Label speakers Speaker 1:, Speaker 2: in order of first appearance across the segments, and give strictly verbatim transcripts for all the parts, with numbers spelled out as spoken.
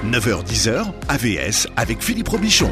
Speaker 1: neuf heures dix heures, A V S avec Philippe Robichon.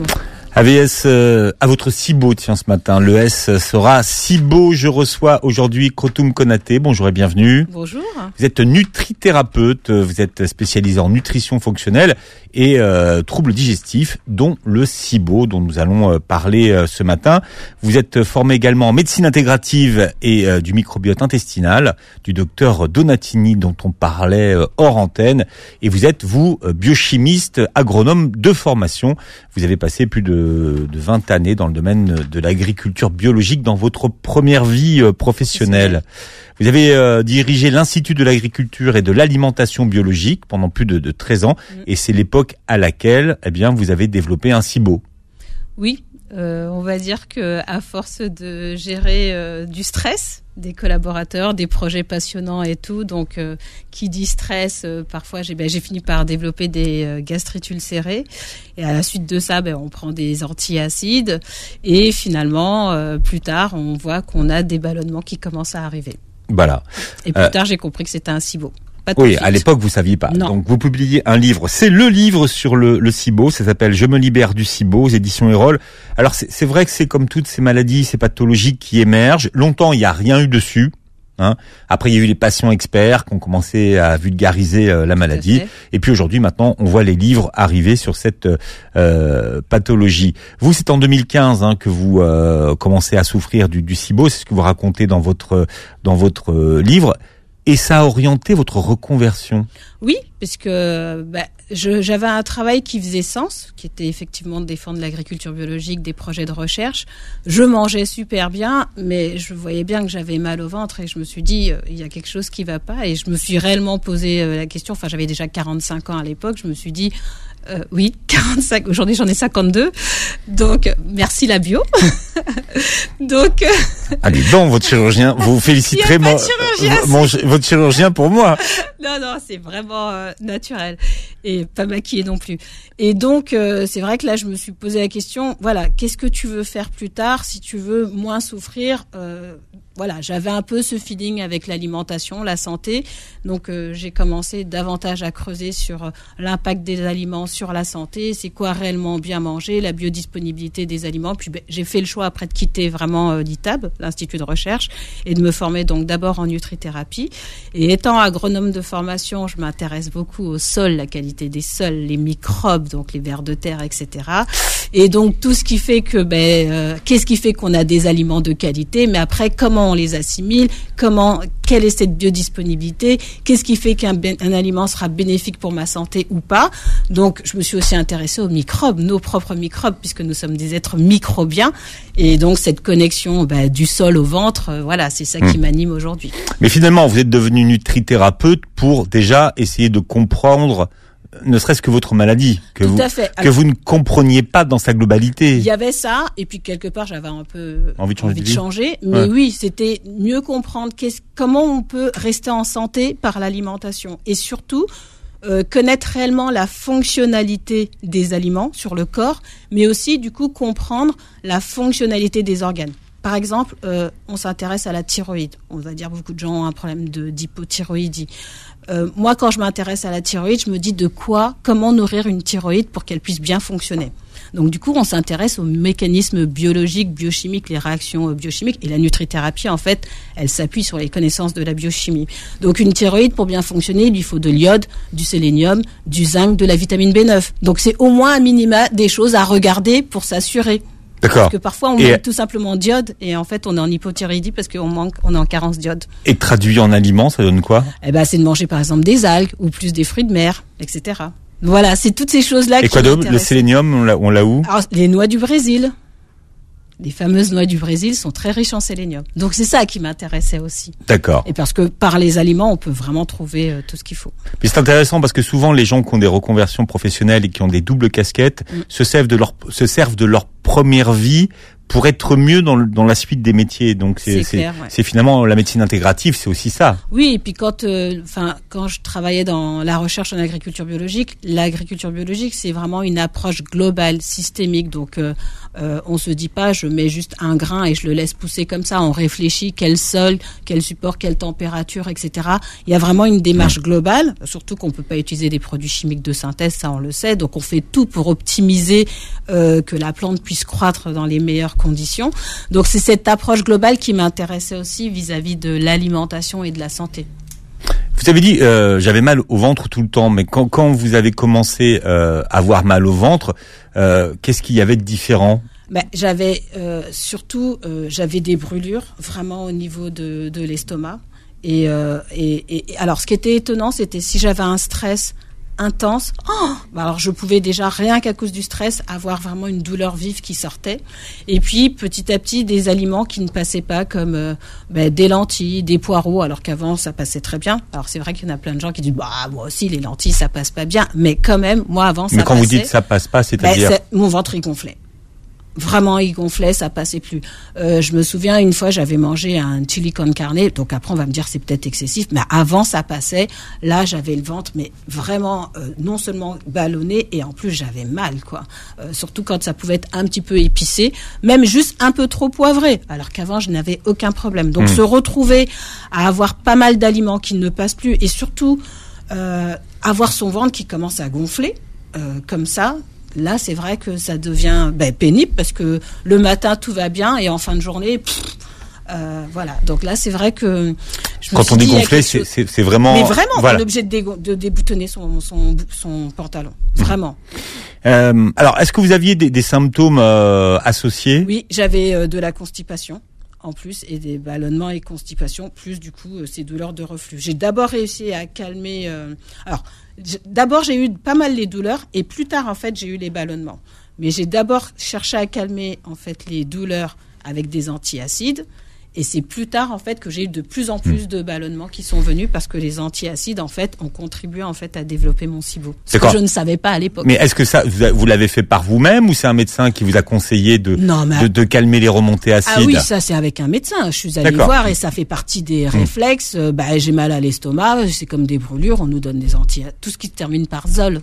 Speaker 2: A V S euh, à votre SIBO, tiens, ce matin. Le S sera SIBO. Je reçois aujourd'hui Krotoum Konaté. Bonjour et bienvenue.
Speaker 3: Bonjour.
Speaker 2: Vous êtes nutrithérapeute, vous êtes spécialisé en nutrition fonctionnelle et euh, troubles digestifs, dont le SIBO, dont nous allons euh, parler euh, ce matin. Vous êtes formé également en médecine intégrative et euh, du microbiote intestinal, du docteur Donatini, dont on parlait euh, hors antenne. Et vous êtes, vous, euh, biochimiste, agronome de formation. Vous avez passé plus de de vingt années dans le domaine de l'agriculture biologique dans votre première vie euh, professionnelle. Vous avez euh, dirigé l'Institut de l'agriculture et de l'alimentation biologique pendant plus de, de treize ans, mmh. et c'est l'époque à laquelle, eh bien, vous avez développé un SIBO.
Speaker 3: Oui, euh, on va dire que à force de gérer euh, du stress, des collaborateurs, des projets passionnants et tout, donc euh, qui dit stress, euh, parfois j'ai, ben, j'ai fini par développer des euh, gastrites ulcérées, et à la suite de ça, ben, on prend des antiacides, et finalement, euh, plus tard, on voit qu'on a des ballonnements qui commencent à arriver.
Speaker 2: Voilà.
Speaker 3: Et plus
Speaker 2: euh...
Speaker 3: tard, j'ai compris que c'était un SIBO.
Speaker 2: Oui, à l'époque, vous saviez pas.
Speaker 3: Non.
Speaker 2: Donc, vous publiez un livre. C'est le livre sur le, le SIBO. Ça s'appelle « Je me libère du SIBO » aux éditions Erol. Alors, c'est, c'est vrai que c'est comme toutes ces maladies, ces pathologies qui émergent. Longtemps, il n'y a rien eu dessus. Hein. Après, il y a eu les patients experts qui ont commencé à vulgariser euh, la maladie. Et puis aujourd'hui, maintenant, on voit les livres arriver sur cette euh, pathologie. Vous, c'est en deux mille quinze hein, que vous euh, commencez à souffrir du, du SIBO. C'est ce que vous racontez dans votre dans votre euh, livre. Et ça a orienté votre reconversion?
Speaker 3: Oui, parce que bah, je, j'avais un travail qui faisait sens, qui était effectivement de défendre l'agriculture biologique, des projets de recherche. Je mangeais super bien, mais je voyais bien que j'avais mal au ventre et je me suis dit, euh, il y a quelque chose qui va pas. Et je me suis réellement posé euh, la question, enfin j'avais déjà quarante-cinq ans à l'époque, je me suis dit... Euh, oui, quarante-cinq. Aujourd'hui, j'en ai cinquante-deux. Donc, merci la bio. Donc, euh...
Speaker 2: allez, donc votre chirurgien, vous féliciterez mon, chirurgien, mon, mon, votre chirurgien pour moi.
Speaker 3: Non, non, c'est vraiment euh, naturel et pas maquillé non plus. Et donc, euh, c'est vrai que là, je me suis posé la question. Voilà, qu'est-ce que tu veux faire plus tard si tu veux moins souffrir? euh, Voilà, j'avais un peu ce feeling avec l'alimentation, la santé. Donc, euh, j'ai commencé davantage à creuser sur euh, l'impact des aliments sur la santé. C'est quoi réellement bien manger, la biodisponibilité des aliments. Puis, ben, j'ai fait le choix après de quitter vraiment euh, l'I T A B, l'Institut de recherche, et de me former donc d'abord en nutrithérapie. Et étant agronome de formation, je m'intéresse beaucoup au sol, la qualité des sols, les microbes, donc les vers de terre, et cetera. Et donc, tout ce qui fait que, ben, euh, qu'est-ce qui fait qu'on a des aliments de qualité, mais après, comment on les assimile, comment, quelle est cette biodisponibilité, qu'est-ce qui fait qu'un un aliment sera bénéfique pour ma santé ou pas. Donc, je me suis aussi intéressée aux microbes, nos propres microbes, puisque nous sommes des êtres microbiens. Et donc, cette connexion bah, du sol au ventre, euh, voilà, c'est ça mmh. qui m'anime aujourd'hui.
Speaker 2: Mais finalement, vous êtes devenu nutrithérapeute pour déjà essayer de comprendre ne serait-ce que votre maladie, que, vous, que Alors, vous ne compreniez pas dans sa globalité.
Speaker 3: Il y avait ça, et puis quelque part j'avais un peu
Speaker 2: envie de changer,
Speaker 3: envie de changer mais ouais. oui, c'était mieux comprendre qu'est-ce, comment on peut rester en santé par l'alimentation, et surtout euh, connaître réellement la fonctionnalité des aliments sur le corps, mais aussi du coup comprendre la fonctionnalité des organes. Par exemple, euh, on s'intéresse à la thyroïde. On va dire beaucoup de gens ont un problème de, d'hypothyroïdie. Euh, moi, quand je m'intéresse à la thyroïde, je me dis de quoi, comment nourrir une thyroïde pour qu'elle puisse bien fonctionner. Donc, du coup, on s'intéresse aux mécanismes biologiques, biochimiques, les réactions biochimiques. Et la nutrithérapie, en fait, elle s'appuie sur les connaissances de la biochimie. Donc, une thyroïde, pour bien fonctionner, il lui faut de l'iode, du sélénium, du zinc, de la vitamine B neuf. Donc, c'est au moins un minima des choses à regarder pour s'assurer.
Speaker 2: D'accord.
Speaker 3: Parce que parfois, on et manque tout simplement d'iode, et en fait, on est en hypothyroïdie parce qu'on manque, on est en carence d'iode.
Speaker 2: Et traduit en aliments, ça donne quoi? Eh
Speaker 3: ben, c'est de manger, par exemple, des algues, ou plus des fruits de mer, et cetera. Voilà, c'est toutes ces choses-là qui
Speaker 2: m'intéressent. Et quoi d'autre? Le sélénium, on l'a, on l'a où?
Speaker 3: Alors, les noix du Brésil. Les fameuses noix du Brésil sont très riches en sélénium. Donc, c'est ça qui m'intéressait aussi.
Speaker 2: D'accord.
Speaker 3: Et parce que par les aliments, on peut vraiment trouver euh, tout ce qu'il faut.
Speaker 2: Puis c'est intéressant parce que souvent, les gens qui ont des reconversions professionnelles et qui ont des doubles casquettes mmh. se servent de leur, se servent de leur première vie pour être mieux dans, le, dans la suite des métiers. Donc c'est,
Speaker 3: c'est,
Speaker 2: c'est,
Speaker 3: clair, ouais.
Speaker 2: c'est finalement la médecine intégrative, c'est aussi ça.
Speaker 3: Oui, et puis quand, enfin, euh, quand je travaillais dans la recherche en agriculture biologique, l'agriculture biologique, c'est vraiment une approche globale, systémique. Donc, euh, euh, on se dit pas, je mets juste un grain et je le laisse pousser comme ça. On réfléchit quel sol, quel support, quelle température, et cetera. Il y a vraiment une démarche globale, surtout qu'on peut pas utiliser des produits chimiques de synthèse, ça on le sait. Donc, on fait tout pour optimiser euh, que la plante puisse croître dans les meilleures conditions. Donc c'est cette approche globale qui m'intéressait aussi vis-à-vis de l'alimentation et de la santé.
Speaker 2: Vous avez dit euh, j'avais mal au ventre tout le temps, mais quand, quand vous avez commencé euh, à avoir mal au ventre, euh, qu'est-ce qu'il y avait de différent ?
Speaker 3: Ben, j'avais euh, surtout euh, j'avais des brûlures vraiment au niveau de, de l'estomac et, euh, et, et alors ce qui était étonnant, c'était si j'avais un stress intense, oh bah alors je pouvais déjà rien qu'à cause du stress avoir vraiment une douleur vive qui sortait, et puis petit à petit des aliments qui ne passaient pas comme euh, bah, des lentilles, des poireaux, alors qu'avant ça passait très bien. Alors c'est vrai qu'il y en a plein de gens qui disent bah moi aussi les lentilles ça passe pas bien, mais quand même moi avant ça
Speaker 2: mais quand
Speaker 3: passait,
Speaker 2: vous dites ça passe pas, c'est-à-dire
Speaker 3: bah, c'est, mon ventre il gonflait. Vraiment, il gonflait, ça passait plus. Euh, je me souviens, une fois, j'avais mangé un chili con carne, donc après, on va me dire c'est peut-être excessif, mais avant, ça passait. Là, j'avais le ventre, mais vraiment, euh, non seulement ballonné, et en plus, j'avais mal, quoi. Euh, surtout quand ça pouvait être un petit peu épicé, même juste un peu trop poivré, alors qu'avant, je n'avais aucun problème. Donc, mmh. se retrouver à avoir pas mal d'aliments qui ne passent plus, et surtout, euh, avoir son ventre qui commence à gonfler, euh, comme ça, là, c'est vrai que ça devient ben, pénible parce que le matin, tout va bien et en fin de journée, pff, euh, voilà. Donc là, c'est vrai que... Je me
Speaker 2: Quand
Speaker 3: suis
Speaker 2: on dit
Speaker 3: dit,
Speaker 2: gonfler,
Speaker 3: chose...
Speaker 2: c'est, c'est, c'est vraiment...
Speaker 3: Mais vraiment,
Speaker 2: voilà.
Speaker 3: On est obligé de, dé... de déboutonner son, son, son pantalon. Vraiment.
Speaker 2: Euh, alors, est-ce que vous aviez des, des symptômes euh, associés ?
Speaker 3: Oui, j'avais euh, de la constipation en plus et des ballonnements et constipation, plus du coup euh, ces douleurs de reflux. J'ai d'abord réussi à calmer... Euh... Alors... D'abord, j'ai eu pas mal les douleurs et plus tard, en fait, j'ai eu les ballonnements. Mais j'ai d'abord cherché à calmer, en fait, les douleurs avec des antiacides. Et c'est plus tard, en fait, que j'ai eu de plus en plus de ballonnements qui sont venus parce que les antiacides, en fait, ont contribué, en fait, à développer mon SIBO. Ce que je ne savais pas à l'époque.
Speaker 2: Mais est-ce que ça, vous l'avez fait par vous-même ou c'est un médecin qui vous a conseillé de, non, mais... de, de calmer les remontées acides ?
Speaker 3: Ah oui, ça, c'est avec un médecin. Je suis allée D'accord. voir et ça fait partie des réflexes. Mmh. Bah, j'ai mal à l'estomac, c'est comme des brûlures, on nous donne des antiacides. Tout ce qui se termine par zol.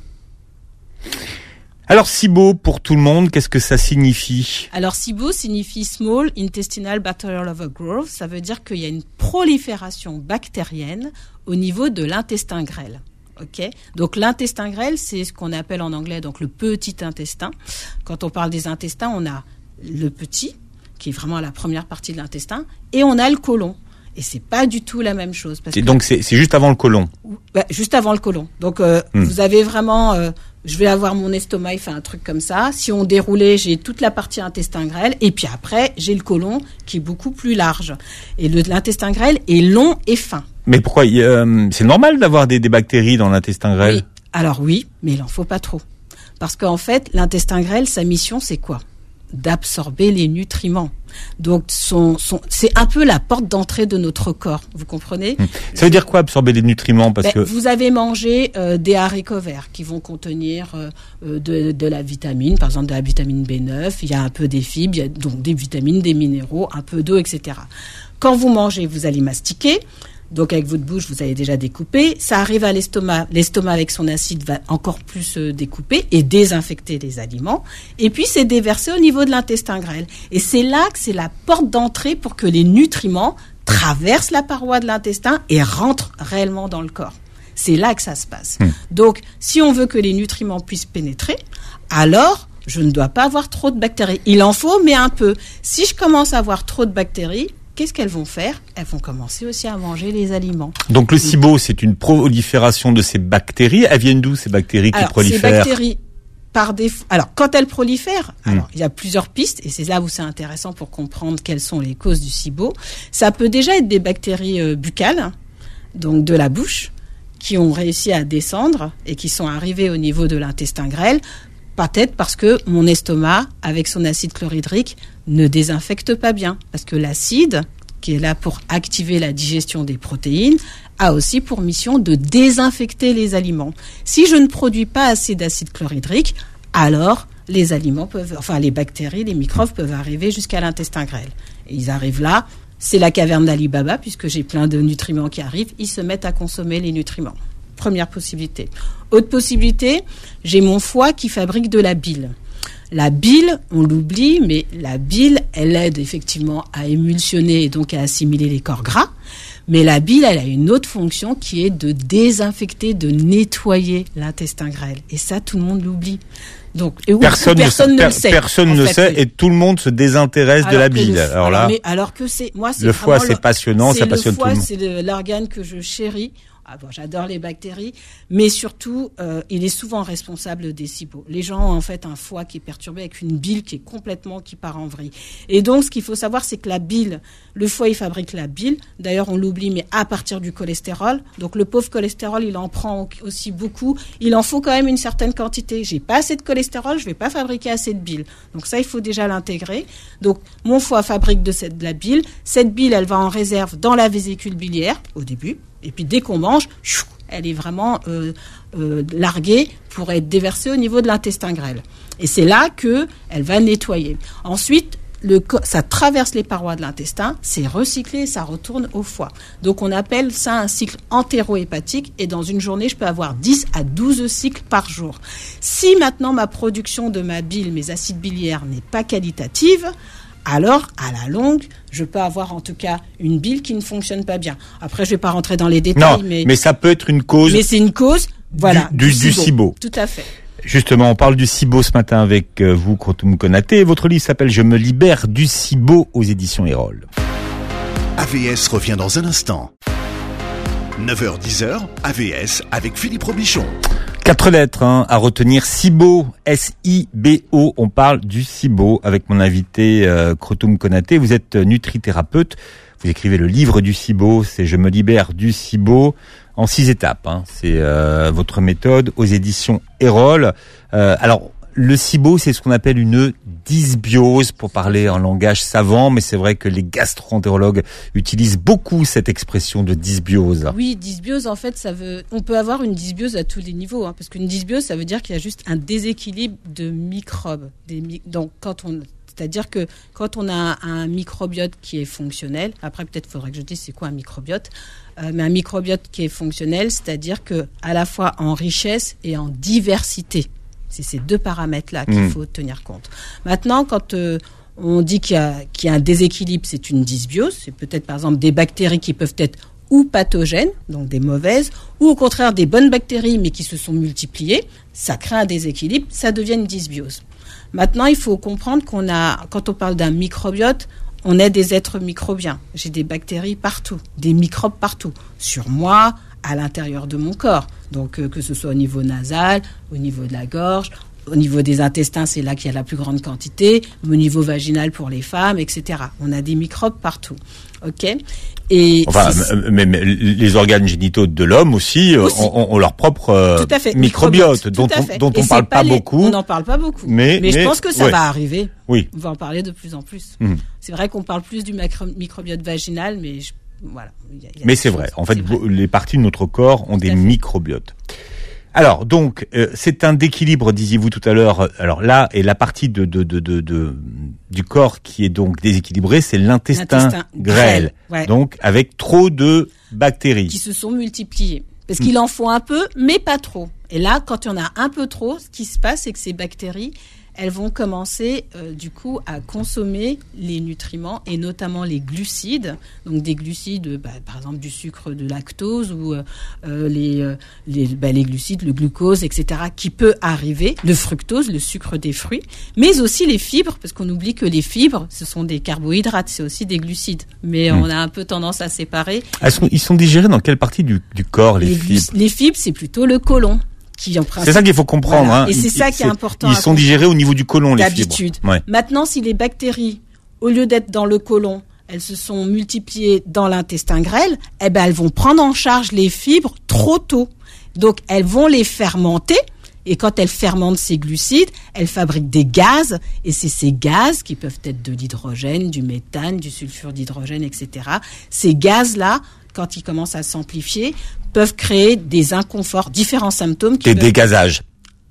Speaker 2: Alors SIBO, pour tout le monde, qu'est-ce que ça signifie ?
Speaker 3: Alors SIBO signifie Small Intestinal Bacterial Overgrowth. Ça veut dire qu'il y a une prolifération bactérienne au niveau de l'intestin grêle. Okay. Donc l'intestin grêle, c'est ce qu'on appelle en anglais donc le petit intestin. Quand on parle des intestins, on a le petit, qui est vraiment la première partie de l'intestin, et on a le côlon. Et c'est pas du tout la même chose. Parce
Speaker 2: et
Speaker 3: que,
Speaker 2: donc c'est, c'est juste avant le côlon.
Speaker 3: Bah, juste avant le côlon. Donc euh, hmm. vous avez vraiment, euh, je vais avoir mon estomac, il fait un truc comme ça. Si on déroulait, j'ai toute la partie intestin grêle, et puis après j'ai le côlon qui est beaucoup plus large. Et le, l'intestin grêle est long et fin.
Speaker 2: Mais pourquoi euh, c'est normal d'avoir des, des bactéries dans l'intestin grêle ?
Speaker 3: Oui. Alors oui, mais il en faut pas trop, parce qu'en fait l'intestin grêle, sa mission c'est quoi ? D'absorber les nutriments. Donc, son, son, c'est un peu la porte d'entrée de notre corps. Vous comprenez ?
Speaker 2: Mmh. Ça veut dire quoi, absorber les nutriments ? Parce
Speaker 3: ben,
Speaker 2: que
Speaker 3: vous avez mangé euh, des haricots verts qui vont contenir euh, de, de la vitamine, par exemple de la vitamine B neuf, il y a un peu des fibres, il y a donc des vitamines, des minéraux, un peu d'eau, et cetera. Quand vous mangez, vous allez mastiquer. Donc avec votre bouche, vous allez déjà découper. Ça arrive à l'estomac. L'estomac, avec son acide, va encore plus euh, découper et désinfecter les aliments. Et puis, c'est déversé au niveau de l'intestin grêle. Et c'est là que c'est la porte d'entrée pour que les nutriments traversent la paroi de l'intestin et rentrent réellement dans le corps. C'est là que ça se passe. Mmh. Donc, si on veut que les nutriments puissent pénétrer, alors je ne dois pas avoir trop de bactéries. Il en faut, mais un peu. Si je commence à avoir trop de bactéries, qu'est-ce qu'elles vont faire ? Elles vont commencer aussi à manger les aliments.
Speaker 2: Donc le SIBO, c'est une prolifération de ces bactéries. Elles viennent d'où, ces bactéries qui
Speaker 3: alors,
Speaker 2: prolifèrent ?
Speaker 3: Ces bactéries, par défaut. Alors, quand elles prolifèrent, mmh. alors, il y a plusieurs pistes, et c'est là où c'est intéressant pour comprendre quelles sont les causes du SIBO. Ça peut déjà être des bactéries euh, buccales, donc de la bouche, qui ont réussi à descendre et qui sont arrivées au niveau de l'intestin grêle. Peut-être parce que mon estomac, avec son acide chlorhydrique, ne désinfecte pas bien. Parce que l'acide, qui est là pour activer la digestion des protéines, a aussi pour mission de désinfecter les aliments. Si je ne produis pas assez d'acide chlorhydrique, alors les aliments peuvent, enfin les bactéries, les microbes peuvent arriver jusqu'à l'intestin grêle. Et ils arrivent là, c'est la caverne d'Ali Baba, puisque j'ai plein de nutriments qui arrivent, ils se mettent à consommer les nutriments. Première possibilité. Autre possibilité, j'ai mon foie qui fabrique de la bile. La bile, on l'oublie, mais la bile, elle aide effectivement à émulsionner et donc à assimiler les corps gras. Mais la bile, elle a une autre fonction qui est de désinfecter, de nettoyer l'intestin grêle. Et ça, tout le monde l'oublie. Donc, et oui,
Speaker 2: personne,
Speaker 3: personne ne,
Speaker 2: ne,
Speaker 3: le sait.
Speaker 2: Personne ne le sait et tout le monde se désintéresse
Speaker 3: alors
Speaker 2: de la bile.
Speaker 3: Le,
Speaker 2: alors là,
Speaker 3: mais, alors que c'est, moi, c'est
Speaker 2: le foie, c'est
Speaker 3: le,
Speaker 2: passionnant,
Speaker 3: c'est
Speaker 2: ça passionne
Speaker 3: foie,
Speaker 2: tout le monde.
Speaker 3: C'est le, l'organe que je chéris. Ah bon, j'adore les bactéries, mais surtout, euh, il est souvent responsable des S I B O. Les gens ont en fait un foie qui est perturbé avec une bile qui est complètement, qui part en vrille. Et donc, ce qu'il faut savoir, c'est que la bile, le foie, il fabrique la bile. D'ailleurs, on l'oublie, mais à partir du cholestérol. Donc, le pauvre cholestérol, il en prend aussi beaucoup. Il en faut quand même une certaine quantité. J'ai pas assez de cholestérol, je vais pas fabriquer assez de bile. Donc ça, il faut déjà l'intégrer. Donc, mon foie fabrique de, cette, de la bile. Cette bile, elle va en réserve dans la vésicule biliaire, au début. Et puis dès qu'on mange, elle est vraiment euh, euh, larguée pour être déversée au niveau de l'intestin grêle. Et c'est là que elle va nettoyer. Ensuite, le, ça traverse les parois de l'intestin, c'est recyclé, ça retourne au foie. Donc on appelle ça un cycle entéro-hépatique. Et dans une journée, je peux avoir dix à douze cycles par jour. Si maintenant ma production de ma bile, mes acides biliaires n'est pas qualitative, alors, à la longue, je peux avoir en tout cas une bile qui ne fonctionne pas bien. Après, je vais pas rentrer dans les détails,
Speaker 2: non,
Speaker 3: mais...
Speaker 2: mais ça peut être une cause...
Speaker 3: Mais c'est une cause, voilà,
Speaker 2: du, du, du S I B O.
Speaker 3: Tout à fait.
Speaker 2: Justement, on parle du S I B O ce matin avec vous, Krotoum Konaté. Votre livre s'appelle « Je me libère du S I B O » aux éditions Erol.
Speaker 1: A V S revient dans un instant. neuf heures dix, A V S avec Philippe Robichon.
Speaker 2: Quatre lettres hein, à retenir, S I B O, S I B O. On parle du S I B O avec mon invité euh, Krotoum Konaté. Vous êtes nutrithérapeute, vous écrivez le livre du S I B O, c'est « Je me libère du S I B O » en six étapes. Hein. C'est euh, votre méthode aux éditions Erol. Euh, alors, le S I B O, c'est ce qu'on appelle une dysbiose, pour parler en langage savant, mais c'est vrai que les gastro-entérologues utilisent beaucoup cette expression de dysbiose.
Speaker 3: Oui, dysbiose, en fait, ça veut. On peut avoir une dysbiose à tous les niveaux, hein, parce qu'une dysbiose, ça veut dire qu'il y a juste un déséquilibre de microbes. Des mi... Donc, quand on, c'est-à-dire que quand on a un microbiote qui est fonctionnel, après peut-être faudrait que je dise c'est quoi un microbiote, euh, mais un microbiote qui est fonctionnel, c'est-à-dire que à la fois en richesse et en diversité. C'est ces deux paramètres-là qu'il mmh. faut tenir compte. Maintenant, quand euh, on dit qu'il y a, qu'il y a un déséquilibre, c'est une dysbiose. C'est peut-être, par exemple, des bactéries qui peuvent être ou pathogènes, donc des mauvaises, ou au contraire des bonnes bactéries, mais qui se sont multipliées. Ça crée un déséquilibre, ça devient une dysbiose. Maintenant, il faut comprendre qu'on a, quand on parle d'un microbiote, on est des êtres microbiens. J'ai des bactéries partout, des microbes partout. Sur moi, à l'intérieur de mon corps. Donc, euh, que ce soit au niveau nasal, au niveau de la gorge, au niveau des intestins, c'est là qu'il y a la plus grande quantité, au niveau vaginal pour les femmes, et cetera. On a des microbes partout. OK ? Et
Speaker 2: enfin, mais, mais les organes génitaux de l'homme aussi, aussi. Ont, ont leur propre euh, microbiote, dont on, dont on parle pas les, beaucoup.
Speaker 3: On n'en parle pas beaucoup.
Speaker 2: Mais,
Speaker 3: mais, mais je pense que ça
Speaker 2: ouais.
Speaker 3: va arriver.
Speaker 2: Oui.
Speaker 3: On va en parler de plus en plus.
Speaker 2: Mmh.
Speaker 3: C'est vrai qu'on parle plus du macro- microbiote vaginal, mais je Voilà. Il y a, il y a
Speaker 2: Mais c'est
Speaker 3: choses,
Speaker 2: vrai. En fait,
Speaker 3: vrai.
Speaker 2: les parties de notre corps ont Tout des microbiotes. Alors, donc, euh, c'est un déséquilibre, disiez-vous tout à l'heure. Alors là, et la partie de, de, de, de, de du corps qui est donc déséquilibrée, c'est l'intestin, l'intestin grêle. Ouais. Donc, avec trop de bactéries.
Speaker 3: Qui se sont multipliées. Parce mmh. qu'il en faut un peu, mais pas trop. Et là, quand il y en a un peu trop, ce qui se passe, c'est que ces bactéries, elles vont commencer euh, du coup à consommer les nutriments et notamment les glucides, donc des glucides, bah, par exemple du sucre de lactose ou euh, les, euh, les, bah, les glucides, le glucose, et cetera, qui peut arriver, le fructose, le sucre des fruits, mais aussi les fibres, parce qu'on oublie que les fibres, ce sont des carbohydrates, c'est aussi des glucides, mais mmh. on a un peu tendance à séparer.
Speaker 2: Elles sont, ils sont digérés dans quelle partie du, du corps, les, les fibres
Speaker 3: glu- Les fibres, c'est plutôt le côlon.
Speaker 2: C'est ça qu'il faut comprendre.
Speaker 3: Voilà.
Speaker 2: Hein.
Speaker 3: Et c'est ça qui
Speaker 2: c'est,
Speaker 3: est important.
Speaker 2: Ils sont digérés au niveau du côlon, les fibres.
Speaker 3: D'habitude.
Speaker 2: Ouais.
Speaker 3: Maintenant, si les bactéries, au lieu d'être dans le côlon, elles se sont multipliées dans l'intestin grêle, eh ben, elles vont prendre en charge les fibres trop tôt. Donc, elles vont les fermenter. Et quand elles fermentent ces glucides, elles fabriquent des gaz. Et c'est ces gaz qui peuvent être de l'hydrogène, du méthane, du sulfure d'hydrogène, et cetera. Ces gaz-là, quand ils commencent à s'amplifier, peuvent créer des inconforts, différents symptômes. Qui
Speaker 2: des
Speaker 3: peuvent...
Speaker 2: dégazages.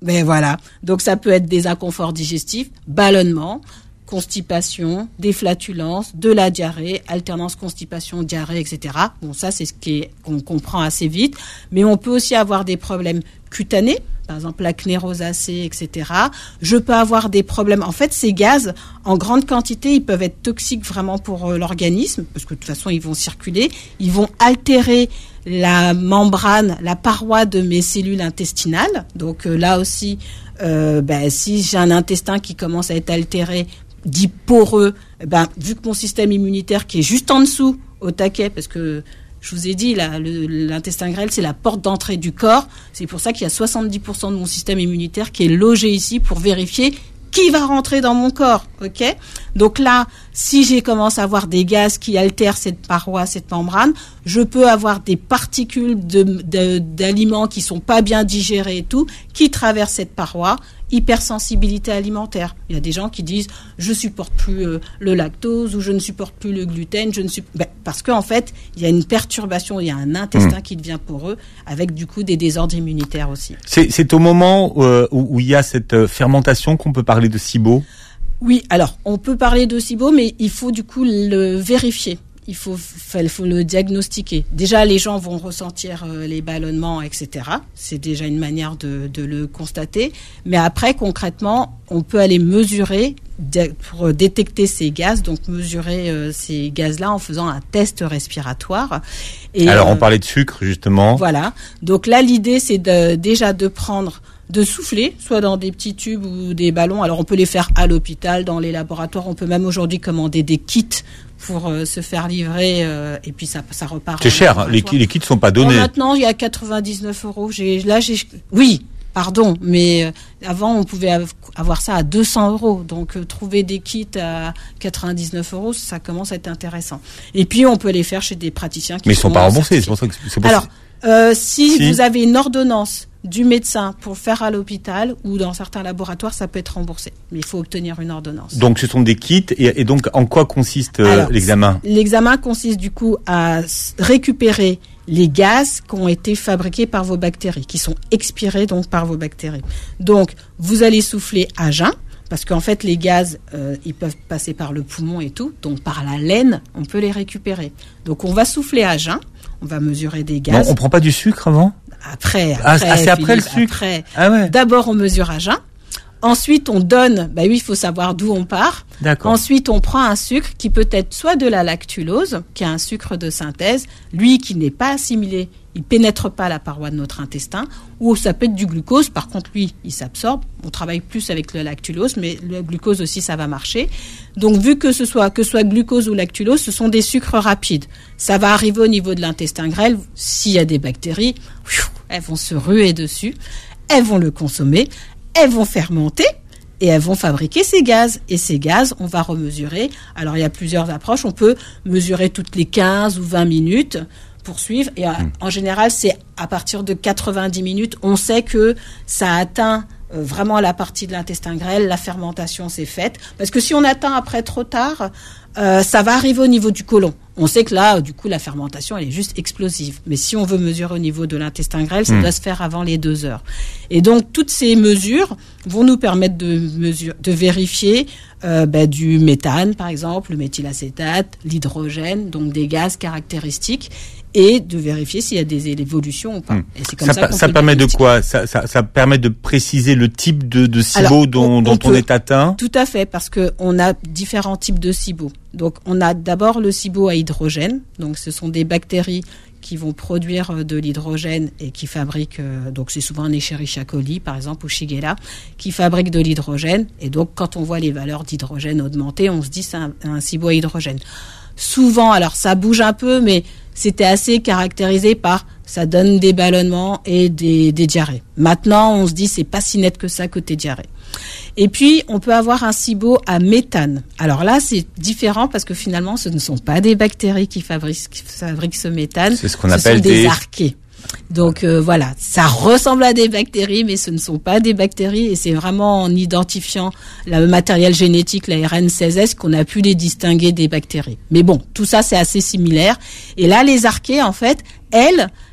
Speaker 3: Ben voilà. Donc ça peut être des inconforts digestifs, ballonnement, constipation, des flatulences, de la diarrhée, alternance constipation, diarrhée, et cetera. Bon, ça c'est ce qui est, qu'on comprend assez vite. Mais on peut aussi avoir des problèmes cutanés, par exemple l'acné rosacée, et cetera. Je peux avoir des problèmes. En fait, ces gaz, en grande quantité, ils peuvent être toxiques vraiment pour euh, l'organisme, parce que de toute façon, ils vont circuler. Ils vont altérer la membrane, la paroi de mes cellules intestinales. Donc euh, là aussi, euh, ben, si j'ai un intestin qui commence à être altéré, dit poreux, ben, vu que mon système immunitaire qui est juste en dessous, au taquet, parce que je vous ai dit, là, le, l'intestin grêle, c'est la porte d'entrée du corps. C'est pour ça qu'il y a soixante-dix pour cent de mon système immunitaire qui est logé ici pour vérifier qui va rentrer dans mon corps, ok ? Donc là, si j'ai commencé à avoir des gaz qui altèrent cette paroi, cette membrane, je peux avoir des particules de, de, d'aliments qui sont pas bien digérés et tout, qui traversent cette paroi. Hypersensibilité alimentaire. Il y a des gens qui disent je supporte plus euh, le lactose ou je ne supporte plus le gluten, je ne suis ben, parce qu'en fait il y a une perturbation, il y a un intestin mmh. qui devient poreux avec du coup des désordres immunitaires aussi.
Speaker 2: C'est, c'est au moment euh, où, où il y a cette euh, fermentation qu'on peut parler de SIBO.
Speaker 3: Oui, alors on peut parler de SIBO, mais il faut du coup le vérifier. Il faut, il faut le diagnostiquer. Déjà, les gens vont ressentir euh, les ballonnements, et cetera. C'est déjà une manière de, de le constater. Mais après, concrètement, on peut aller mesurer de, pour détecter ces gaz, donc mesurer euh, ces gaz-là en faisant un test respiratoire. Et,
Speaker 2: Alors, on
Speaker 3: euh,
Speaker 2: parlait de sucre, justement.
Speaker 3: Voilà. Donc là, l'idée, c'est de, déjà de prendre... de souffler, soit dans des petits tubes ou des ballons. Alors, on peut les faire à l'hôpital, dans les laboratoires. On peut même aujourd'hui commander des kits pour euh, se faire livrer euh, et puis ça, ça repart.
Speaker 2: C'est cher, les, les kits ne sont pas donnés.
Speaker 3: Bon, maintenant, il y a quatre-vingt-dix-neuf euros. J'ai, là, j'ai, oui, pardon, mais euh, avant, on pouvait avoir ça à deux cents euros. Donc, euh, trouver des kits à quatre-vingt-dix-neuf euros, ça commence à être intéressant. Et puis, on peut les faire chez des praticiens qui
Speaker 2: mais ils ne sont pas remboursés,
Speaker 3: certifiés.
Speaker 2: c'est pour ça que c'est possible.
Speaker 3: Alors, euh, si,
Speaker 2: si
Speaker 3: vous avez une ordonnance du médecin pour le faire à l'hôpital ou dans certains laboratoires, ça peut être remboursé. Mais il faut obtenir une ordonnance.
Speaker 2: Donc, ce sont des kits. Et, et donc, en quoi consiste euh,
Speaker 3: Alors,
Speaker 2: l'examen ?
Speaker 3: L'examen consiste du coup à récupérer les gaz qui ont été fabriqués par vos bactéries, qui sont expirés donc par vos bactéries. Donc, vous allez souffler à jeun, parce qu'en fait, les gaz, euh, ils peuvent passer par le poumon et tout. Donc, par la laine, on peut les récupérer. Donc, on va souffler à jeun. On va mesurer des gaz.
Speaker 2: Non, on prend pas du sucre avant ?
Speaker 3: Après, après,
Speaker 2: ah, ah, c'est après
Speaker 3: Philippe,
Speaker 2: le sucre.
Speaker 3: Après.
Speaker 2: Ah ouais.
Speaker 3: D'abord, on mesure à jeun. Ensuite, on donne. Bah oui, il faut savoir d'où on part.
Speaker 2: D'accord.
Speaker 3: Ensuite, on prend un sucre qui peut être soit de la lactulose, qui est un sucre de synthèse, lui qui n'est pas assimilé, il pénètre pas la paroi de notre intestin, ou ça peut être du glucose. Par contre, lui, il s'absorbe. On travaille plus avec le lactulose, mais le glucose aussi, ça va marcher. Donc, vu que ce soit que ce soit glucose ou lactulose, ce sont des sucres rapides. Ça va arriver au niveau de l'intestin grêle. S'il y a des bactéries, elles vont se ruer dessus, elles vont le consommer, elles vont fermenter et elles vont fabriquer ces gaz. Et ces gaz, on va remesurer. Alors, il y a plusieurs approches. On peut mesurer toutes les quinze ou vingt minutes pour suivre. Et mmh. en général, c'est à partir de quatre-vingt-dix minutes, on sait que ça atteint euh, vraiment la partie de l'intestin grêle, la fermentation s'est faite. Parce que si on atteint après trop tard, euh, ça va arriver au niveau du côlon. On sait que là, du coup, la fermentation, elle est juste explosive. Mais si on veut mesurer au niveau de l'intestin grêle, ça mmh. doit se faire avant les deux heures. Et donc, toutes ces mesures vont nous permettre de, mesure, de vérifier euh, bah, du méthane, par exemple, le méthylacétate, l'hydrogène, donc des gaz caractéristiques, et de vérifier s'il y a des évolutions ou pas. Mmh. Et c'est comme ça,
Speaker 2: ça,
Speaker 3: qu'on
Speaker 2: ça
Speaker 3: peut
Speaker 2: permet de quoi ça, ça, ça permet de préciser le type de, de SIBO dont, on, dont on, peut, on est atteint.
Speaker 3: Tout à fait, parce que on a différents types de SIBO. Donc, on a d'abord le SIBO à hydrogène. Donc, ce sont des bactéries qui vont produire de l'hydrogène et qui fabriquent, euh, donc c'est souvent un Escherichia coli, par exemple, ou Shigella, qui fabriquent de l'hydrogène. Et donc, quand on voit les valeurs d'hydrogène augmenter, on se dit c'est un, un SIBO à hydrogène. Souvent, alors ça bouge un peu, mais c'était assez caractérisé par ça donne des ballonnements et des, des diarrhées. Maintenant, on se dit c'est pas si net que ça côté diarrhée. Et puis, on peut avoir un SIBO à méthane. Alors là, c'est différent parce que finalement, ce ne sont pas des bactéries qui fabriquent, qui fabriquent ce méthane.
Speaker 2: C'est ce qu'on
Speaker 3: ce
Speaker 2: appelle
Speaker 3: sont des,
Speaker 2: des
Speaker 3: archées. Donc euh, voilà, ça ressemble à des bactéries, mais ce ne sont pas des bactéries. Et c'est vraiment en identifiant le matériel génétique, la R N seize S, qu'on a pu les distinguer des bactéries. Mais bon, tout ça, c'est assez similaire. Et là, les archées, en fait, elles,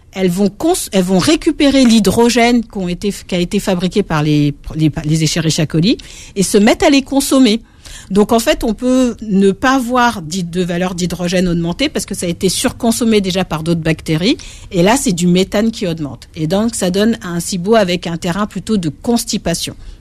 Speaker 3: elles vont cons- elles vont récupérer l'hydrogène qui, ont été, qui a été fabriqué par les, les, les Escherichia coli et se mettent à les consommer. Donc en fait, on peut ne pas avoir de valeur d'hydrogène augmentée parce que ça a été surconsommé déjà par d'autres bactéries. Et là, c'est du méthane qui augmente. Et donc, ça donne un SIBO avec un terrain plutôt de constipation. Ok ?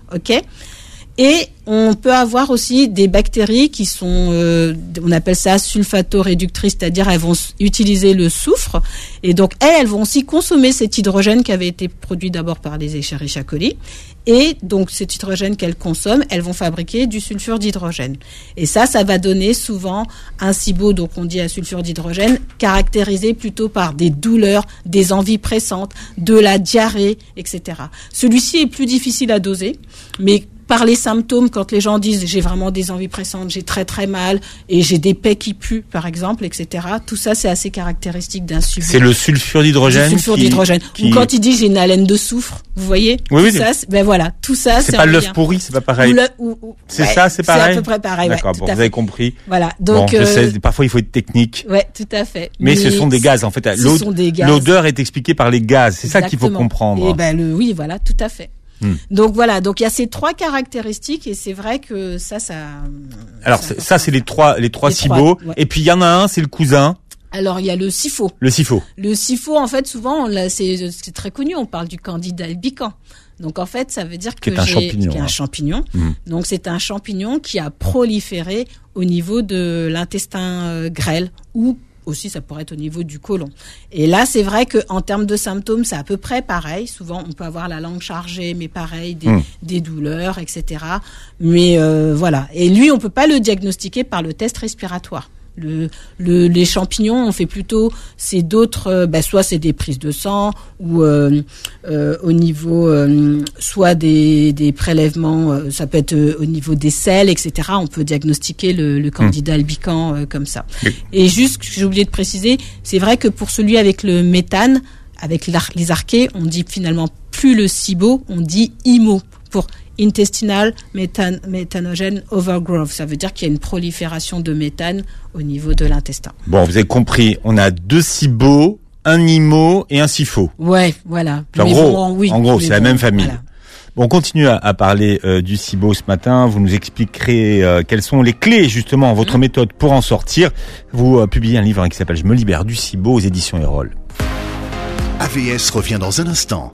Speaker 3: Et on peut avoir aussi des bactéries qui sont, euh, on appelle ça sulfato-réductrices, c'est-à-dire elles vont utiliser le soufre. Et donc, elles, elles vont aussi consommer cet hydrogène qui avait été produit d'abord par les Escherichia coli. Et donc, cet hydrogène qu'elles consomment, elles vont fabriquer du sulfure d'hydrogène. Et ça, ça va donner souvent un SIBO, donc on dit à sulfure d'hydrogène, caractérisé plutôt par des douleurs, des envies pressantes, de la diarrhée, et cetera. Celui-ci est plus difficile à doser, mais par les symptômes, quand les gens disent j'ai vraiment des envies pressantes, j'ai très très mal et j'ai des pets qui puent, par exemple, et cetera. Tout ça, c'est assez caractéristique d'un SIBO.
Speaker 2: C'est le sulfure d'hydrogène.
Speaker 3: Le sulfure
Speaker 2: qui,
Speaker 3: d'hydrogène.
Speaker 2: qui...
Speaker 3: Ou quand il dit j'ai une haleine de soufre, vous voyez.
Speaker 2: Oui, oui.
Speaker 3: Tout ça, c'est, ben voilà, tout ça.
Speaker 2: C'est,
Speaker 3: c'est
Speaker 2: pas l'œuf pourri, c'est pas pareil.
Speaker 3: Ou le, ou, ou,
Speaker 2: c'est
Speaker 3: ouais,
Speaker 2: ça, c'est pareil.
Speaker 3: C'est à peu près pareil.
Speaker 2: D'accord.
Speaker 3: Ouais,
Speaker 2: bon, vous avez compris.
Speaker 3: Voilà. Donc,
Speaker 2: bon, je
Speaker 3: euh,
Speaker 2: sais, parfois il faut être technique.
Speaker 3: Ouais, tout à fait.
Speaker 2: Mais, Mais ce sont des gaz en fait.
Speaker 3: Ce sont des gaz.
Speaker 2: L'odeur est expliquée par les gaz. C'est Exactement. Ça qu'il faut comprendre.
Speaker 3: Et ben le, oui, voilà, tout à fait. Hmm. Donc voilà, donc il y a ces trois caractéristiques et c'est vrai que ça, ça.
Speaker 2: Alors ça, ça c'est les trois, les trois
Speaker 3: les
Speaker 2: SIBO.
Speaker 3: Trois, ouais.
Speaker 2: Et puis il y en a un, c'est le cousin.
Speaker 3: Alors il y a le SIFO.
Speaker 2: Le SIFO.
Speaker 3: Le SIFO, en fait, souvent, là, c'est, c'est très connu. On parle du Candida albicans. Donc en fait, ça veut dire que
Speaker 2: c'est un
Speaker 3: j'ai
Speaker 2: champignon,
Speaker 3: qui est un
Speaker 2: hein.
Speaker 3: champignon.
Speaker 2: Mmh.
Speaker 3: Donc c'est un champignon qui a proliféré au niveau de l'intestin euh, grêle ou aussi ça pourrait être au niveau du côlon. Et là, c'est vrai que en termes de symptômes, c'est à peu près pareil. Souvent, on peut avoir la langue chargée, mais pareil, des, mmh. des douleurs, et cetera. Mais euh, voilà. Et lui, on peut pas le diagnostiquer par le test respiratoire. Le, le, les champignons, on fait plutôt, c'est d'autres, euh, bah, soit c'est des prises de sang ou euh, euh, au niveau, euh, soit des, des prélèvements, euh, ça peut être euh, au niveau des selles, et cetera. On peut diagnostiquer le, le Candida albicans euh, comme ça. Oui. Et juste, j'ai oublié de préciser, c'est vrai que pour celui avec le méthane, avec les archées, on dit finalement plus le SIBO, on dit I M O pour intestinal méthane, méthanogène overgrowth. Ça veut dire qu'il y a une prolifération de méthane au niveau de l'intestin.
Speaker 2: Bon, vous avez compris, on a deux SIBO, un I M O et un SIFO.
Speaker 3: Ouais, voilà.
Speaker 2: En mais gros, bon, oui, en gros, c'est bon, la même famille. Voilà. Bon, on continue à, à parler euh, du SIBO ce matin. Vous nous expliquerez euh, quelles sont les clés, justement, votre mmh. méthode pour en sortir. Vous euh, publiez un livre hein, qui s'appelle « Je me libère du SIBO » aux éditions Erol.
Speaker 1: A V S revient dans un instant.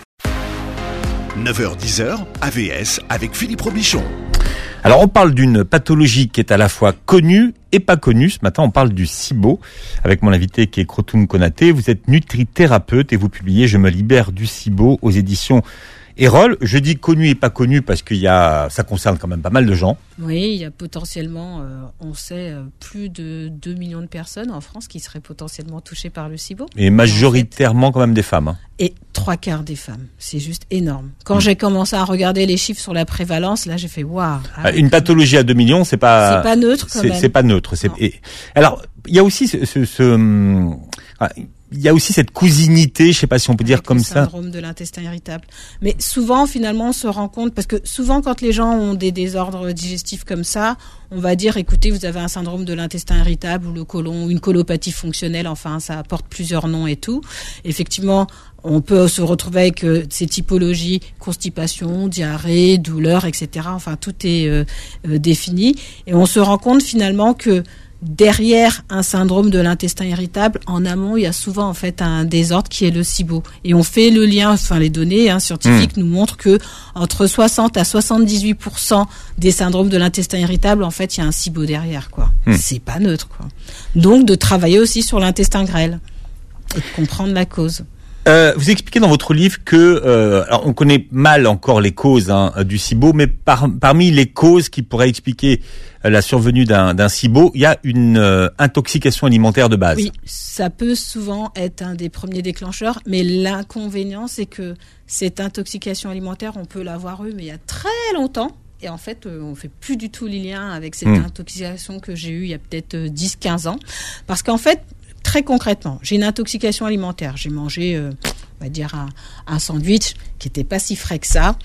Speaker 1: neuf heures dix, A V S avec Philippe Robichon.
Speaker 2: Alors on parle d'une pathologie qui est à la fois connue et pas connue. Ce matin on parle du SIBO avec mon invité qui est Krotoum Konaté. Vous êtes nutrithérapeute et vous publiez « Je me libère du SIBO » aux éditions Erol. Je dis connu et pas connu parce qu'il y a, ça concerne quand même pas mal de gens.
Speaker 3: Oui, il y a potentiellement, euh, on sait, euh, plus de deux millions de personnes en France qui seraient potentiellement touchées par le SIBO.
Speaker 2: Et majoritairement en fait, quand même des femmes. Hein.
Speaker 3: Et trois quarts des femmes. C'est juste énorme. Quand mmh. j'ai commencé à regarder les chiffres sur la prévalence, là j'ai fait waouh.
Speaker 2: Ah, Une pathologie à deux millions, c'est pas.
Speaker 3: C'est pas neutre quand
Speaker 2: c'est,
Speaker 3: même.
Speaker 2: C'est pas neutre. C'est, et, alors, il y a aussi ce, ce, ce hum, ah, il y a aussi cette cousinité, je sais pas si on peut dire
Speaker 3: Avec
Speaker 2: comme
Speaker 3: le
Speaker 2: ça.
Speaker 3: Syndrome de l'intestin irritable. Mais souvent, finalement, on se rend compte, parce que souvent, quand les gens ont des désordres digestifs comme ça, on va dire, écoutez, vous avez un syndrome de l'intestin irritable ou le côlon, ou une colopathie fonctionnelle, enfin, ça apporte plusieurs noms et tout. Effectivement, on peut se retrouver avec euh, ces typologies, constipation, diarrhée, douleur, et cetera. Enfin, tout est euh, euh, défini. Et on se rend compte finalement que derrière un syndrome de l'intestin irritable, en amont, il y a souvent en fait un désordre qui est le SIBO. Et on fait le lien, enfin les données hein, scientifiques mmh. nous montrent que entre soixante à soixante-dix-huit pour cent des syndromes de l'intestin irritable, en fait, il y a un SIBO derrière, quoi. Mmh. C'est pas neutre, quoi. Donc de travailler aussi sur l'intestin grêle et de comprendre la cause.
Speaker 2: Euh, vous expliquez dans votre livre que, euh, alors on connaît mal encore les causes hein, du SIBO, mais par, parmi les causes qui pourraient expliquer euh, la survenue d'un, d'un SIBO, il y a une euh, intoxication alimentaire de base.
Speaker 3: Oui, ça peut souvent être un des premiers déclencheurs, mais l'inconvénient, c'est que cette intoxication alimentaire, on peut l'avoir eue, mais il y a très longtemps. Et en fait, euh, on fait plus du tout les liens avec cette mmh. intoxication que j'ai eue il y a peut-être euh, dix quinze ans. Parce qu'en fait, très concrètement, j'ai une intoxication alimentaire. J'ai mangé, euh, on va dire, un, un sandwich qui était pas si frais que ça.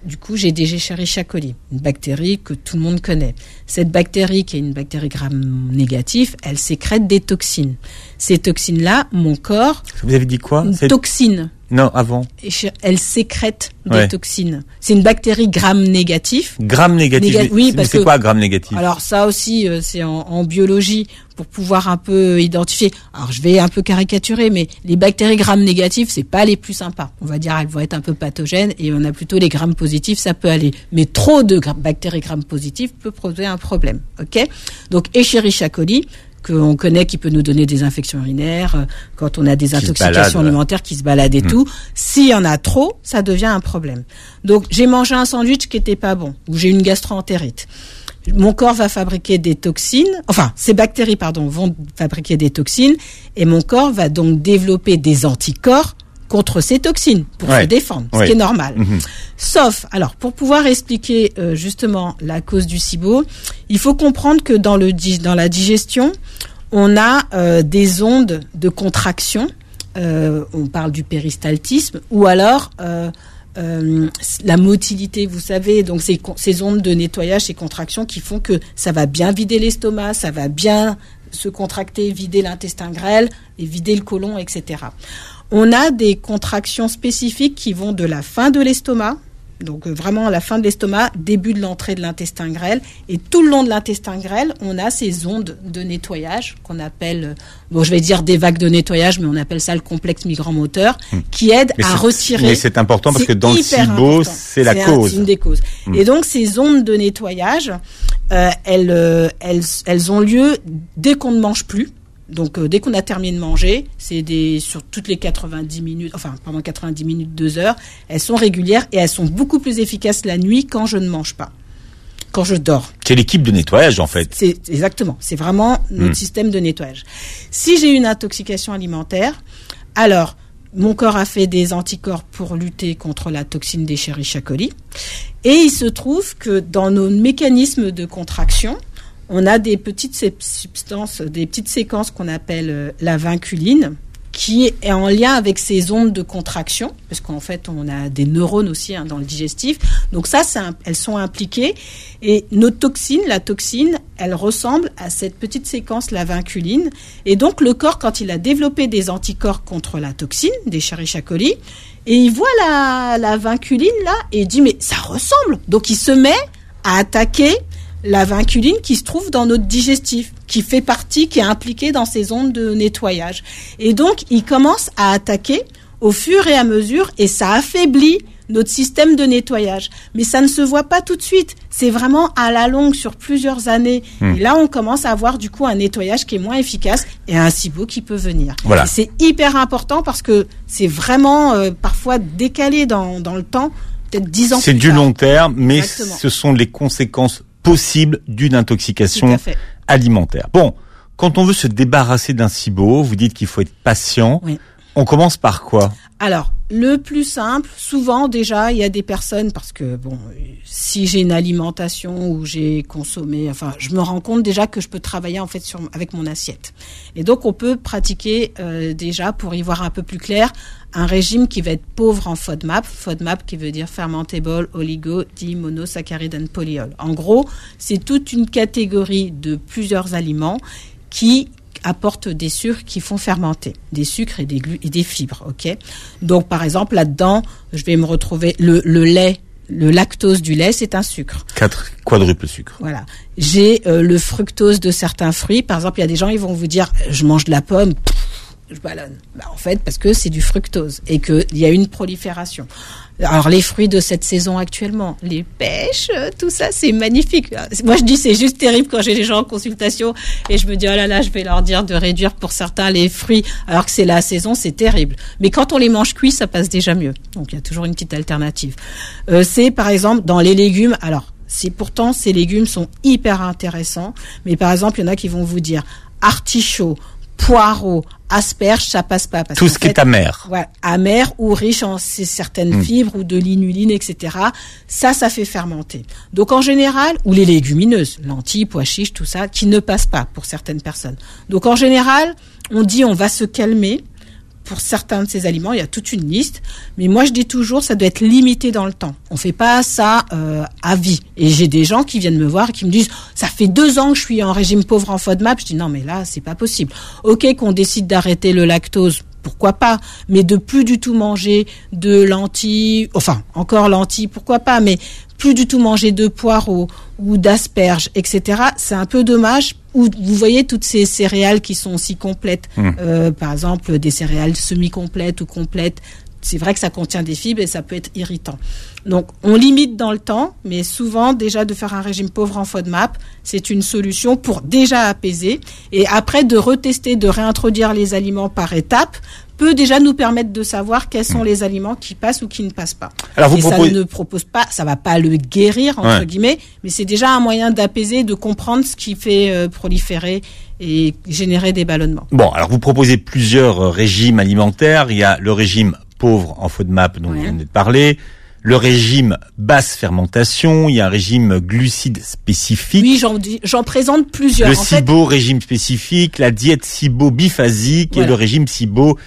Speaker 3: du coup, j'ai des Escherichia coli, une bactérie que tout le monde connaît. Cette bactérie, qui est une bactérie gram-négative, elle sécrète des toxines. Ces toxines-là, mon corps...
Speaker 2: Vous avez dit quoi?
Speaker 3: Une
Speaker 2: C'est...
Speaker 3: toxine.
Speaker 2: Non, avant.
Speaker 3: Elle sécrète des
Speaker 2: Ouais.
Speaker 3: toxines. C'est une bactérie gram-négative.
Speaker 2: Gram négatif.
Speaker 3: Néga- oui,
Speaker 2: Mais
Speaker 3: parce
Speaker 2: c'est
Speaker 3: que-
Speaker 2: quoi gram négatif?
Speaker 3: Alors ça aussi, euh, c'est en, en biologie pour pouvoir un peu identifier. Alors je vais un peu caricaturer, mais les bactéries gram-négatives, c'est pas les plus sympas. On va dire elles vont être un peu pathogènes et on a plutôt les gram-positifs, ça peut aller. Mais trop de gra- bactéries gram-positives peut poser un problème. Ok ? Donc Escherichia coli, qu'on connaît, qui peut nous donner des infections urinaires, euh, quand on a des
Speaker 2: se
Speaker 3: intoxications
Speaker 2: baladent, ouais.
Speaker 3: alimentaires qui se baladent et
Speaker 2: Mmh.
Speaker 3: tout. S'il y en a trop, ça devient un problème. Donc j'ai mangé un sandwich qui était pas bon, ou j'ai une gastro-entérite. Mon corps va fabriquer des toxines, enfin, ces bactéries, pardon, vont fabriquer des toxines, et mon corps va donc développer des anticorps contre ces toxines pour
Speaker 2: Ouais.
Speaker 3: se défendre, ce
Speaker 2: Ouais.
Speaker 3: qui est normal.
Speaker 2: Mhm.
Speaker 3: Sauf, alors, pour pouvoir expliquer euh, justement la cause du SIBO, il faut comprendre que dans le di- dans la digestion, on a euh, des ondes de contraction. Euh, on parle du péristaltisme, ou alors euh, euh, la motilité, vous savez, donc ces, con- ces ondes de nettoyage, ces contractions qui font que ça va bien vider l'estomac, ça va bien se contracter, vider l'intestin grêle et vider le côlon, et cetera. On a des contractions spécifiques qui vont de la fin de l'estomac, donc euh, vraiment à la fin de l'estomac, début de l'entrée de l'intestin grêle, et tout le long de l'intestin grêle, on a ces ondes de nettoyage qu'on appelle, euh, bon je vais dire des vagues de nettoyage, mais on appelle ça le complexe migrant-moteur,
Speaker 2: Mmh.
Speaker 3: qui aide
Speaker 2: Mais
Speaker 3: à
Speaker 2: c'est-
Speaker 3: retirer.
Speaker 2: Mais c'est important parce
Speaker 3: C'est
Speaker 2: que dans le
Speaker 3: hyper
Speaker 2: SIBO,
Speaker 3: important.
Speaker 2: c'est la
Speaker 3: un-
Speaker 2: cause.
Speaker 3: C'est une des causes.
Speaker 2: Mm.
Speaker 3: Et donc ces ondes de nettoyage, euh, elles, euh, elles, elles ont lieu dès qu'on ne mange plus. Donc euh, dès qu'on a terminé de manger, c'est des sur toutes les quatre-vingt-dix minutes, enfin pendant quatre-vingt-dix minutes, deux heures, elles sont régulières et elles sont beaucoup plus efficaces la nuit quand je ne mange pas, quand je dors.
Speaker 2: C'est l'équipe de nettoyage, en fait.
Speaker 3: C'est exactement, c'est vraiment notre
Speaker 2: Mm.
Speaker 3: système de nettoyage. Si j'ai une intoxication alimentaire, alors mon corps a fait des anticorps pour lutter contre la toxine d'Escherichia coli, et il se trouve que dans nos mécanismes de contraction, on a des petites substances, des petites séquences qu'on appelle euh, la vinculine, qui est en lien avec ces ondes de contraction, parce qu'en fait, on a des neurones aussi hein, dans le digestif. Donc ça, c'est un, elles sont impliquées. Et nos toxines, la toxine, elle ressemble à cette petite séquence, la vinculine. Et donc, le corps, quand il a développé des anticorps contre la toxine, des Escherichia coli, et il voit la, la vinculine là, et il dit, mais ça ressemble. Donc, il se met à attaquer la vinculine qui se trouve dans notre digestif, qui fait partie, qui est impliquée dans ces ondes de nettoyage. Et donc, il commence à attaquer au fur et à mesure, et ça affaiblit notre système de nettoyage. Mais ça ne se voit pas tout de suite. C'est vraiment à la longue, sur plusieurs années.
Speaker 2: Mmh.
Speaker 3: Et là, on commence à avoir du coup un nettoyage qui est moins efficace et un SIBO qui peut venir.
Speaker 2: Voilà.
Speaker 3: Et c'est hyper important parce que c'est vraiment euh, parfois décalé dans, dans le temps, peut-être dix ans
Speaker 2: C'est
Speaker 3: plus
Speaker 2: du
Speaker 3: tard.
Speaker 2: long terme, mais
Speaker 3: Exactement.
Speaker 2: ce sont les conséquences possibles d'une
Speaker 3: Tout
Speaker 2: intoxication
Speaker 3: à fait.
Speaker 2: alimentaire. Bon, quand on veut se débarrasser d'un SIBO, vous dites qu'il faut être patient.
Speaker 3: Oui.
Speaker 2: On commence par quoi?
Speaker 3: Alors, le plus simple, souvent déjà, il y a des personnes, parce que bon, si j'ai une alimentation où j'ai consommé, enfin, je me rends compte déjà que je peux travailler en fait sur, avec mon assiette. Et donc, on peut pratiquer euh, déjà, pour y voir un peu plus clair, un régime qui va être pauvre en FODMAP, FODMAP qui veut dire Fermentable Oligo Dimonosaccharide and Polyol. En gros, c'est toute une catégorie de plusieurs aliments qui apportent des sucres qui font fermenter, des sucres et des, glu- et des fibres, ok. Donc, par exemple, là-dedans, je vais me retrouver le, le lait, le lactose du lait, c'est un sucre.
Speaker 2: Quatre quadruple sucre.
Speaker 3: Voilà. J'ai euh, le fructose de certains fruits. Par exemple, il y a des gens, ils vont vous dire, je mange de la pomme, pff, je ballonne. Bah, en fait, parce que c'est du fructose et qu'il y a une prolifération. Alors, les fruits de cette saison actuellement, les pêches, euh, tout ça, c'est magnifique. Moi, je dis, c'est juste terrible quand j'ai les gens en consultation et je me dis, oh là là, je vais leur dire de réduire pour certains les fruits, alors que c'est la saison, c'est terrible. Mais quand on les mange cuits, ça passe déjà mieux. Donc, il y a toujours une petite alternative. Euh, c'est, par exemple, dans les légumes, alors, c'est pourtant, ces légumes sont hyper intéressants, mais par exemple, il y en a qui vont vous dire artichaut, poireaux, asperges, ça passe pas. Parce
Speaker 2: Tout
Speaker 3: qu'en
Speaker 2: ce qui
Speaker 3: fait,
Speaker 2: est amer.
Speaker 3: Ouais, amer ou riche en ces certaines
Speaker 2: Mm.
Speaker 3: fibres ou de l'inuline, et cetera. Ça, ça fait fermenter. Donc en général, ou les légumineuses, lentilles, pois chiches, tout ça, qui ne passe pas pour certaines personnes. Donc en général, on dit on va se calmer pour certains de ces aliments, il y a toute une liste. Mais moi, je dis toujours, ça doit être limité dans le temps. On fait pas ça euh, à vie. Et j'ai des gens qui viennent me voir et qui me disent, ça fait deux ans que je suis en régime pauvre en FODMAP. Je dis, non, mais là, c'est pas possible. Ok, qu'on décide d'arrêter le lactose, pourquoi pas, mais de plus du tout manger de lentilles, enfin, encore lentilles, pourquoi pas, mais plus du tout manger de poireaux ou d'asperges, et cetera. C'est un peu dommage. Ou vous voyez toutes ces céréales qui sont aussi complètes, mmh. euh, par exemple des céréales semi-complètes ou complètes. C'est vrai que ça contient des fibres et ça peut être irritant. Donc, on limite dans le temps, mais souvent, déjà, de faire un régime pauvre en FODMAP, c'est une solution pour déjà apaiser. Et après, de retester, de réintroduire les aliments par étapes, peut déjà nous permettre de savoir quels sont les aliments qui passent ou qui ne passent pas. Alors vous et proposez... ça ne propose pas, ça va pas le guérir, entre ouais. guillemets, mais c'est déjà un moyen d'apaiser, de comprendre ce qui fait euh, proliférer et générer des ballonnements.
Speaker 2: Bon, alors vous proposez plusieurs régimes alimentaires. Il y a le régime pauvre en FODMAP dont ouais. vous venez de parler, le régime basse fermentation, il y a un régime glucide spécifique.
Speaker 3: Oui, j'en, j'en présente plusieurs.
Speaker 2: Le
Speaker 3: en
Speaker 2: SIBO,
Speaker 3: fait...
Speaker 2: régime spécifique, la diète SIBO biphasique ouais. et le régime SIBO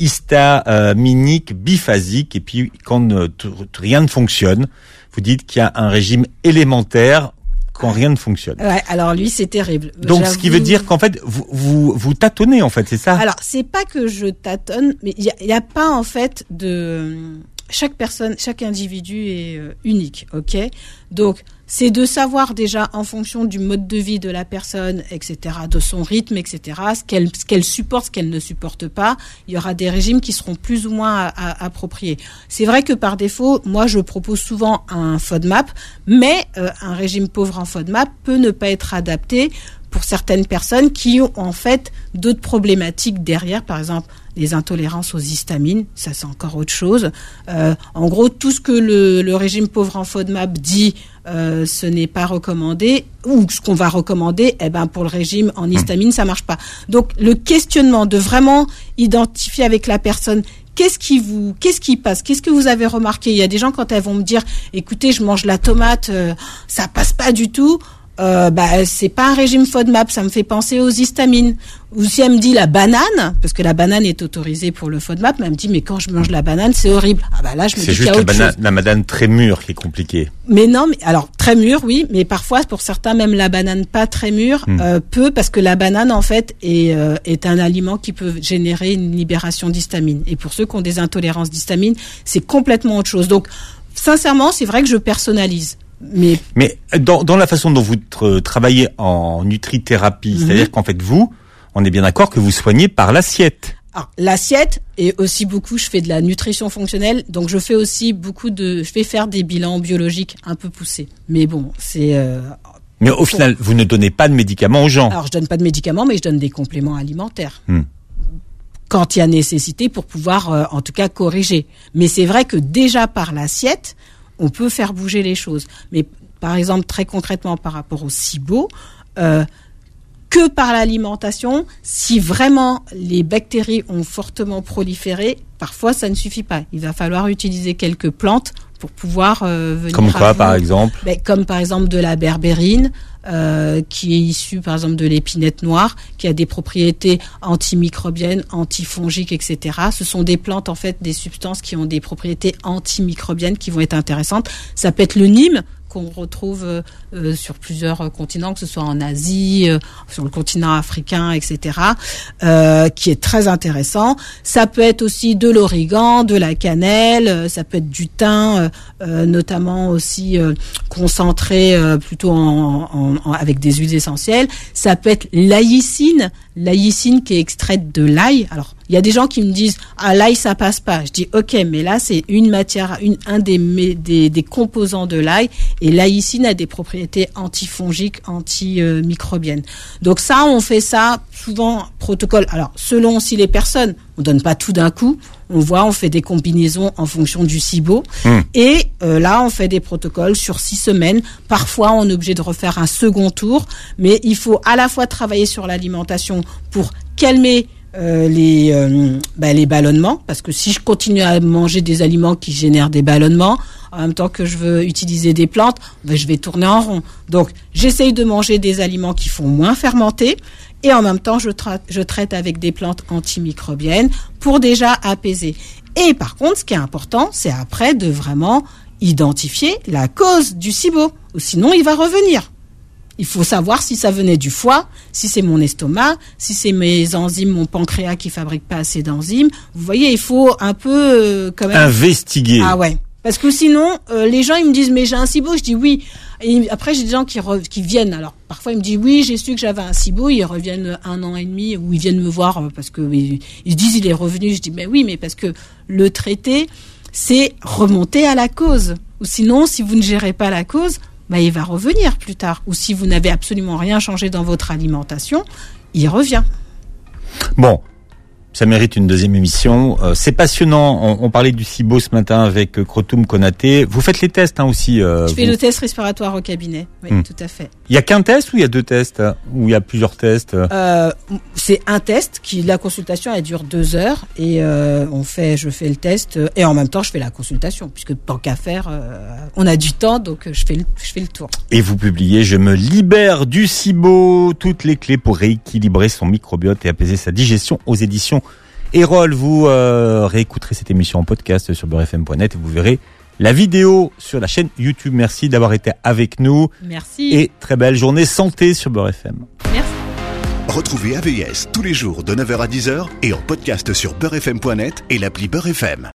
Speaker 2: histaminique biphasique. Et puis, quand euh, t- rien ne fonctionne, vous dites qu'il y a un régime élémentaire quand rien ne fonctionne.
Speaker 3: Ouais, alors lui, c'est terrible.
Speaker 2: Donc,
Speaker 3: J'avoue...
Speaker 2: ce qui veut dire qu'en fait, vous, vous, vous tâtonnez, en fait, c'est ça?
Speaker 3: Alors, c'est pas que je tâtonne, mais il y a, y a pas, en fait, de... Chaque personne, chaque individu est euh, unique, ok? Donc, c'est de savoir déjà en fonction du mode de vie de la personne, et cetera, de son rythme, et cetera, ce qu'elle, ce qu'elle supporte, ce qu'elle ne supporte pas. Il y aura des régimes qui seront plus ou moins à, à, appropriés. C'est vrai que par défaut, moi, je propose souvent un FODMAP, mais euh, un régime pauvre en FODMAP peut ne pas être adapté pour certaines personnes qui ont en fait d'autres problématiques derrière, par exemple les intolérances aux histamines, ça c'est encore autre chose. Euh, en gros, tout ce que le, le régime pauvre en FODMAP dit, euh, ce n'est pas recommandé, ou ce qu'on va recommander, eh ben pour le régime en histamine, ça marche pas. Donc le questionnement de vraiment identifier avec la personne Qu'est-ce qui vous, qu'est-ce qui passe? Qu'est-ce que vous avez remarqué? Il y a des gens quand elles vont me dire, écoutez, je mange la tomate, euh, ça passe pas du tout. Euh, bah, c'est pas un régime FODMAP, ça me fait penser aux histamines. Ou si elle me dit la banane, parce que la banane est autorisée pour le FODMAP, mais elle me dit, mais quand je mange la banane, c'est horrible. Ah bah là, je me
Speaker 2: c'est
Speaker 3: dis qu'il y a
Speaker 2: autre
Speaker 3: autre
Speaker 2: banane,
Speaker 3: chose.
Speaker 2: La banane très mûre qui est compliquée.
Speaker 3: Mais non, mais alors très mûre, oui, mais parfois pour certains même la banane pas très mûre mmh. euh, peut, parce que la banane en fait est euh, est un aliment qui peut générer une libération d'histamine. Et pour ceux qui ont des intolérances d'histamine, c'est complètement autre chose. Donc sincèrement, c'est vrai que je personnalise. Mais,
Speaker 2: Mais dans, dans la façon dont vous tra- travaillez en nutrithérapie, mmh. c'est-à-dire qu'en fait vous, on est bien d'accord que vous soignez par l'assiette.
Speaker 3: Alors, l'assiette, et aussi beaucoup, je fais de la nutrition fonctionnelle, donc je fais aussi beaucoup de, je fais faire des bilans biologiques un peu poussés. Mais bon, c'est... Euh,
Speaker 2: Mais au final, vous ne donnez pas de médicaments aux gens.
Speaker 3: Alors, je donne pas de médicaments, mais je donne des compléments alimentaires.
Speaker 2: Mmh.
Speaker 3: Quand il y a nécessité pour pouvoir, euh, en tout cas, corriger. Mais c'est vrai que déjà par l'assiette, on peut faire bouger les choses. Mais par exemple, très concrètement par rapport au SIBO, euh, que par l'alimentation, si vraiment les bactéries ont fortement proliféré, parfois ça ne suffit pas. Il va falloir utiliser quelques plantes pour pouvoir euh, venir...
Speaker 2: Comme quoi, par exemple?
Speaker 3: Ben, comme par exemple de la berbérine, euh, qui est issue par exemple de l'épinette noire, qui a des propriétés antimicrobiennes, antifongiques, et cetera. Ce sont des plantes, en fait, des substances qui ont des propriétés antimicrobiennes qui vont être intéressantes. Ça peut être le Nîmes, qu'on retrouve euh, sur plusieurs continents, que ce soit en Asie, euh, sur le continent africain, et cetera, euh, qui est très intéressant. Ça peut être aussi de l'origan, de la cannelle, euh, ça peut être du thym, euh, euh, notamment aussi euh, concentré euh, plutôt en, en, en, avec des huiles essentielles. Ça peut être l'aïcine, l'aïcine qui est extraite de l'ail. Alors, il y a des gens qui me disent « Ah, l'ail, ça passe pas ». Je dis « Ok, mais là, c'est une matière, une, un des, des, des composants de l'ail. Et l'aïcine a des propriétés antifongiques, antimicrobiennes. Donc ça, on fait ça souvent protocole. Alors, selon aussi les personnes, on donne pas tout d'un coup. On voit, on fait des combinaisons en fonction du SIBO. Mmh. Et euh, là, on fait des protocoles sur six semaines. Parfois, on est obligé de refaire un second tour. Mais il faut à la fois travailler sur l'alimentation pour calmer euh, les euh, bah, les ballonnements, parce que si je continue à manger des aliments qui génèrent des ballonnements, en même temps que je veux utiliser des plantes, bah, je vais tourner en rond. Donc, j'essaye de manger des aliments qui font moins fermenter, et en même temps, je, tra- je traite avec des plantes antimicrobiennes pour déjà apaiser. Et par contre, ce qui est important, c'est après de vraiment identifier la cause du SIBO, ou sinon il va revenir. Il faut savoir si ça venait du foie, si c'est mon estomac, si c'est mes enzymes, mon pancréas qui fabrique pas assez d'enzymes. Vous voyez, il faut un peu euh, quand même
Speaker 2: investiguer.
Speaker 3: Ah ouais. Parce que sinon, euh, les gens, ils me disent, mais j'ai un SIBO. Je dis oui. Et après, j'ai des gens qui, re- qui viennent. Alors, parfois, ils me disent, oui, j'ai su que j'avais un SIBO. Ils reviennent un an et demi, ou ils viennent me voir euh, parce que ils, ils disent, il est revenu. Je dis, mais oui, mais parce que le traiter, c'est remonter à la cause. Ou sinon, si vous ne gérez pas la cause, bah, il va revenir plus tard. Ou si vous n'avez absolument rien changé dans votre alimentation, il revient.
Speaker 2: Bon. Ça mérite une deuxième émission. Euh, c'est passionnant. On, on parlait du SIBO ce matin avec euh, Krotoum Konaté. Vous faites les tests hein, aussi. Euh,
Speaker 3: Je fais
Speaker 2: vous...
Speaker 3: le test respiratoire au cabinet. Oui, hmm. tout à fait.
Speaker 2: Il y a qu'un test ou il y a deux tests ou il y a plusieurs tests
Speaker 3: euh, C'est un test qui la consultation elle dure deux heures et euh, on fait, je fais le test et en même temps je fais la consultation puisque tant qu'à faire, euh, on a du temps donc je fais le, je fais le tour.
Speaker 2: Et vous publiez Je me libère du SIBO, toutes les clés pour rééquilibrer son microbiote et apaiser sa digestion aux éditions Erol. Vous euh, réécouterez cette émission en podcast sur beurre f m point net et vous verrez la vidéo sur la chaîne YouTube. Merci d'avoir été avec nous.
Speaker 3: Merci.
Speaker 2: Et très belle journée santé sur Beurre F M.
Speaker 3: Merci.
Speaker 1: Retrouvez A V S tous les jours de neuf heures à dix heures et en podcast sur beurre f m point net et l'appli Beurre F M.